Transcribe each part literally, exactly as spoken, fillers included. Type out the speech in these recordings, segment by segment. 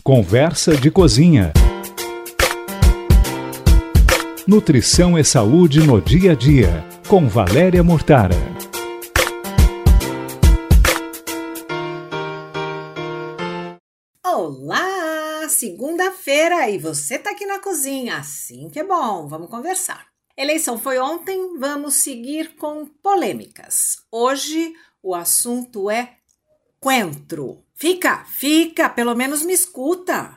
Conversa de Cozinha. Nutrição e saúde no dia a dia, com Valéria Mortara. Olá! Segunda-feira e você tá aqui na cozinha, assim que é bom, vamos conversar. Eleição foi ontem, vamos seguir com polêmicas. Hoje o assunto é coentro. Fica, fica, pelo menos me escuta.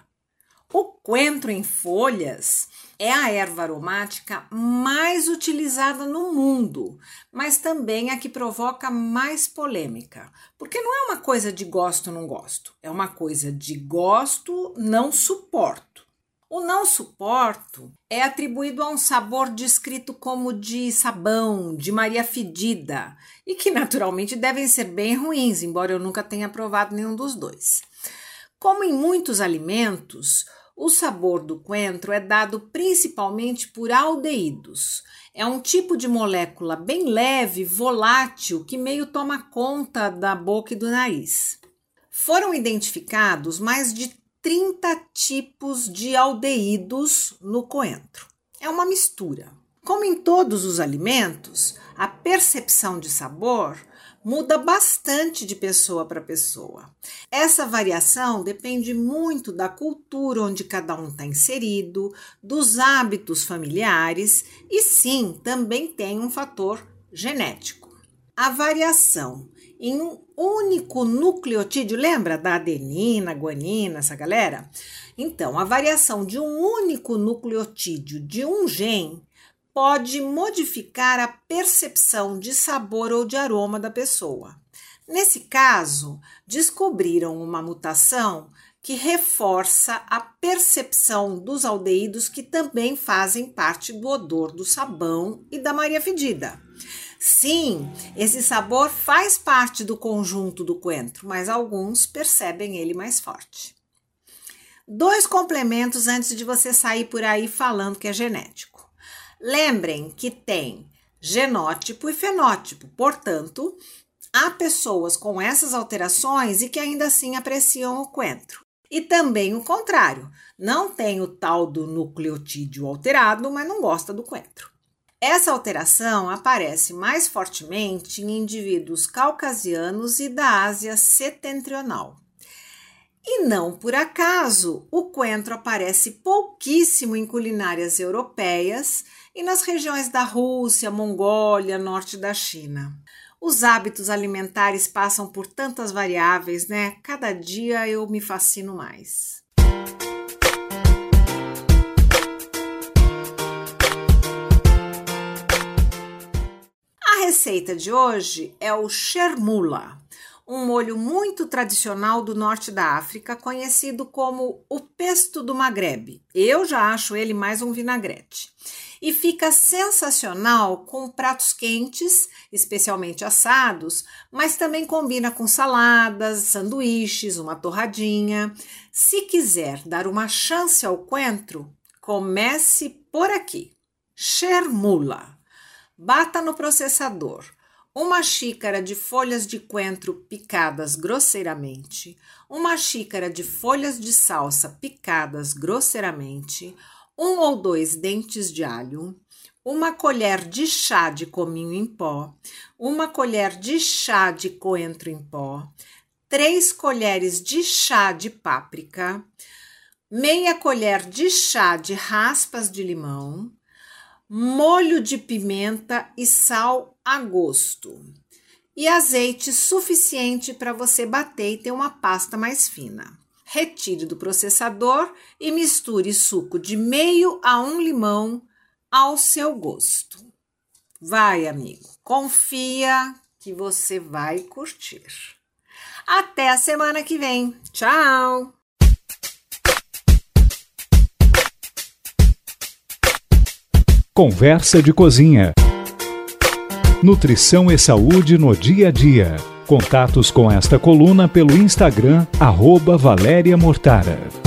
O coentro em folhas é a erva aromática mais utilizada no mundo, mas também a que provoca mais polêmica, porque não é uma coisa de gosto ou não gosto, é uma coisa de gosto, não suporto. O não suporto é atribuído a um sabor descrito como de sabão, de Maria Fedida, e que naturalmente devem ser bem ruins, embora eu nunca tenha provado nenhum dos dois. Como em muitos alimentos, o sabor do coentro é dado principalmente por aldeídos. É um tipo de molécula bem leve, volátil, que meio toma conta da boca e do nariz. Foram identificados mais de trinta tipos de aldeídos no coentro. É uma mistura. Como em todos os alimentos, a percepção de sabor muda bastante de pessoa para pessoa. Essa variação depende muito da cultura onde cada um está inserido, dos hábitos familiares e sim, também tem um fator genético. A variação em um único nucleotídeo, lembra da adenina, guanina, essa galera? Então, a variação de um único nucleotídeo de um gene pode modificar a percepção de sabor ou de aroma da pessoa. Nesse caso, descobriram uma mutação que reforça a percepção dos aldeídos que também fazem parte do odor do sabão e da Maria Fedida. Sim, esse sabor faz parte do conjunto do coentro, mas alguns percebem ele mais forte. Dois complementos antes de você sair por aí falando que é genético. Lembrem que tem genótipo e fenótipo, portanto, há pessoas com essas alterações e que ainda assim apreciam o coentro. E também o contrário, não tem o tal do nucleotídeo alterado, mas não gosta do coentro. Essa alteração aparece mais fortemente em indivíduos caucasianos e da Ásia setentrional. E não por acaso, o coentro aparece pouquíssimo em culinárias europeias e nas regiões da Rússia, Mongólia, norte da China. Os hábitos alimentares passam por tantas variáveis, né? Cada dia eu me fascino mais. A receita de hoje é o chermoula, um molho muito tradicional do norte da África, conhecido como o pesto do Magrebe. Eu já acho ele mais um vinagrete. E fica sensacional com pratos quentes, especialmente assados, mas também combina com saladas, sanduíches, uma torradinha. Se quiser dar uma chance ao coentro, comece por aqui. Chermoula. Bata no processador uma xícara de folhas de coentro picadas grosseiramente, uma xícara de folhas de salsa picadas grosseiramente, um ou dois dentes de alho, uma colher de chá de cominho em pó, uma colher de chá de coentro em pó, três colheres de chá de páprica, meia colher de chá de raspas de limão, molho de pimenta e sal a gosto. E azeite suficiente para você bater e ter uma pasta mais fina. Retire do processador e misture suco de meio a um limão ao seu gosto. Vai, amigo, confia que você vai curtir. Até a semana que vem. Tchau! Conversa de Cozinha. Nutrição e saúde no dia a dia. Contatos com esta coluna pelo Instagram, arroba Valéria Mortara.